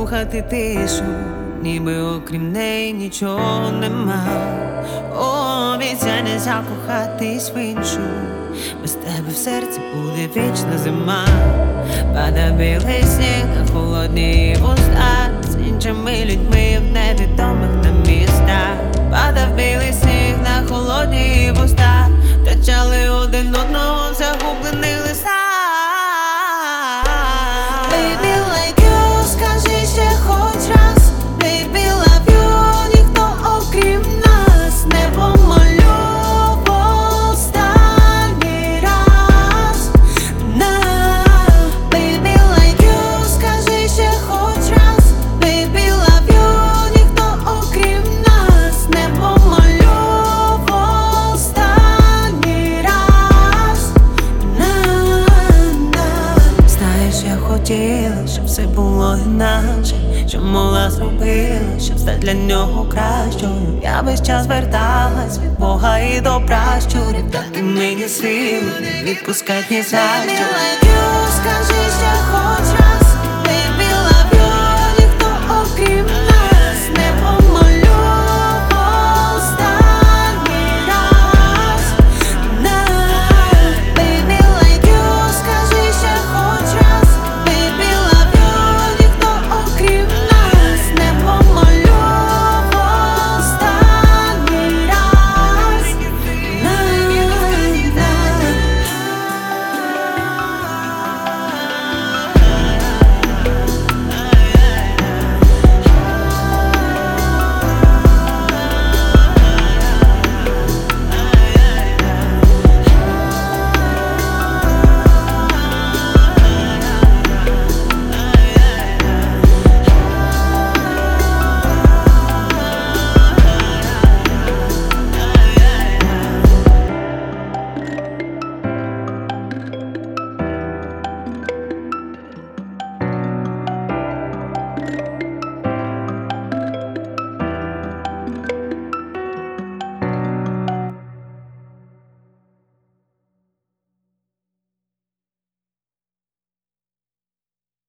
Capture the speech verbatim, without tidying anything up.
слухати тишу, ніби окрім неї нічого нема. Обіцяй закохатись в іншу, без тебе в серці буде вічна зима. Падає білий сніг на холодні вуста, з іншими людьми в невідомих нам містах. Падав білий сніг на холодні вуста, втрачали один одного в загублених листах. Baby, like you, скажи ще хоч раз. Baby, love you, ніхто окрім нас. Не помолю в останній раз. На Baby, like you, скажи ще хоч раз. Baby, love you, ніхто окрім нас. Не помолю в останній раз. На, на. Знаєш, я хотіла, щоб все було інакше, що могла зробила, щоб стати для нього кращою. Я весь час верталась від Бога і до пращурів, дати мені силу, не відпускать ні за Baby, що. like you, скажи ще хоч раз. Baby, love you, ніхто окрім нас. Не помолю в останній раз. На Baby, like you, скажи ще хоч раз. Baby, love you, ніхто окрім нас. Не помолю в останній раз. На, на.